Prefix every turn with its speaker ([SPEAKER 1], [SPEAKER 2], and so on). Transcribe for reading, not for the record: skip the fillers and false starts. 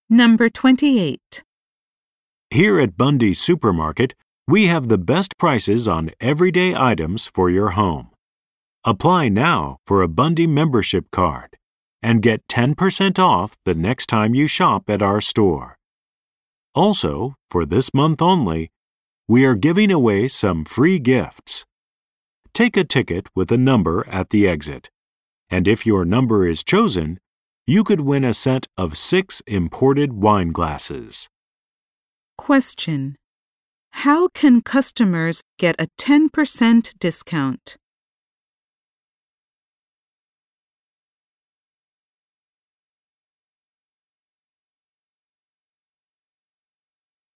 [SPEAKER 1] Number 28.
[SPEAKER 2] Here at Bundy Supermarket, we have the best prices on everyday items for your home. Apply now for a Bundy membership card and get 10% off the next time you shop at our store. Also, for this month only, we are giving away some free gifts. Take a ticket with a number at the exit, and if your number is chosen, you could win a set of 6 imported wine glasses.
[SPEAKER 1] Question. How can customers get a 10% discount?